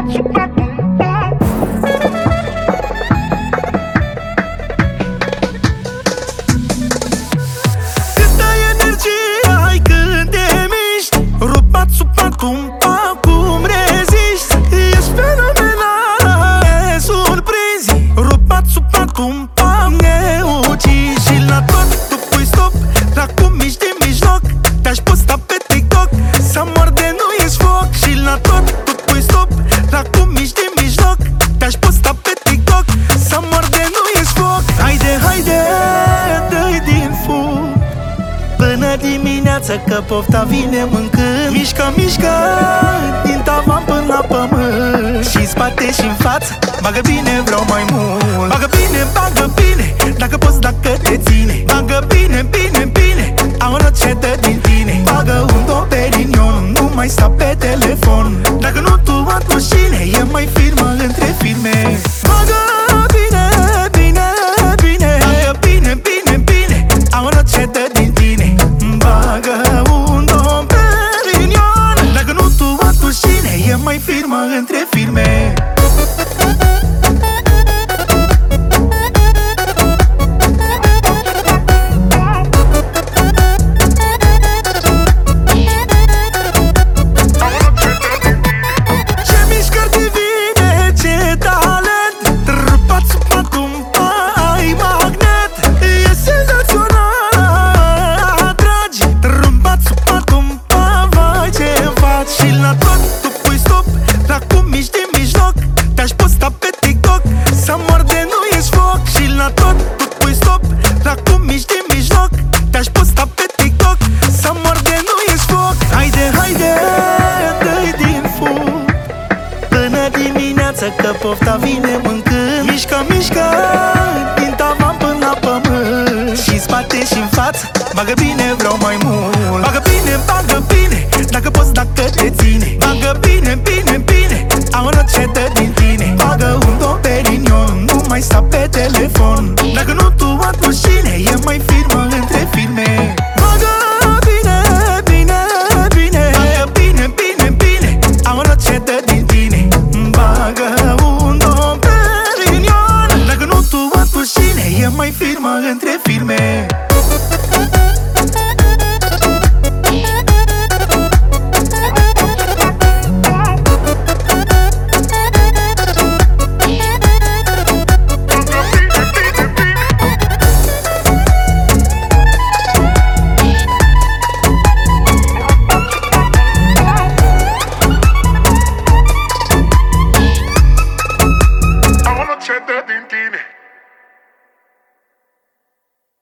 Câtă energie ai când te miști, rupat sub pat cum reziști. Ești fenomenal, ne surprinzi, rupat sub pat cum ne ucizi. Și la tot tu pui stop, dracu mici din mijloc, te-aș posta pe TikTok, să mor de nu ești foc. Și la tot tu pui stop, dracu mici din mijloc, te-aș posta pe TikTok, să mor de nu ești foc. Haide, haide, dă-i din fum până dimineață, că pofta vine mâncând. Mișcă, mișcă, din tavan până la pământ, și-n spate și-n față, bagă bine, vreau mai mult. Bagă bine, dacă poți, dacă te ține. Bagă bine, bine, bine, am o nocetă din tine. Bagă un Doberinion, nu mai sta pe telefon. Dacă nu tu, atunci cine? E mai firmă între firme. Bagă bine, bine, bine, bagă bine, bine, bine, am o nocetă din tine. Bagă un Doberinion, dacă nu tu, atunci cine? E mai firmă între firme. Și la tot tu pui stop, dracu mici din mijloc, te-aș posta pe TikTok, să mor de nu ești foc. Și la tot tu pui stop, dracu mici din mijloc, te-aș posta pe TikTok, să mor de nu ești foc. Haide, haide, dă-i din fum până dimineață, că pofta vine mâncând. Mișcă, mișcă, din tavan până la pământ, și-n spate și-n față, bagă bine, vreau mai mult. Bagă bine, dacă poți, dacă te ține. Bagă bine, bine, bine, am o nocetă din tine. Bagă un Doberinion, nu mai sta pe telefon. Dacă nu tu, atunci cine? E mai firmă între firme. Bagă bine, bine, bine, bagă bine, bine, bine, am o nocetă din tine. Bagă un Doberinion, dacă nu tu, atunci cine? E mai firmă între firme. C'è da dentine.